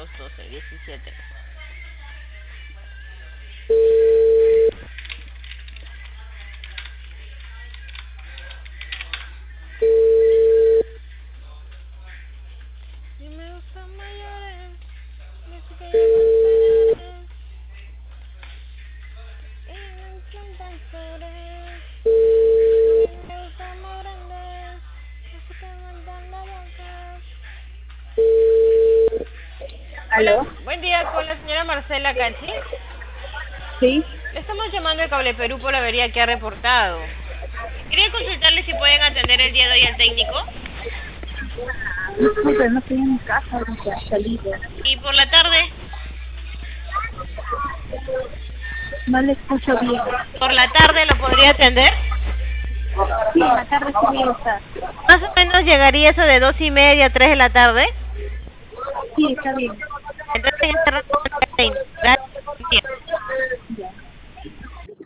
17. Y me gustan mayores, música y mayores, y me encantan flores, y me gustan más grandes, música y me dan la boca. ¿Aló? Hola, buen día con la señora Marcela Cachi. Sí. Le estamos llamando de Cable Perú por la avería que ha reportado. Quería consultarle si pueden atender el día de hoy al técnico. Disculpe, no estoy en mi casa ahorita, salido. ¿Y por la tarde? No le escucho bien. ¿Por la tarde lo podría atender? Sí, en la tarde sí voy a estar. Más o menos llegaría eso de 2:30, 3 de la tarde. Sí, está bien. Entonces ya cerramos el técnico.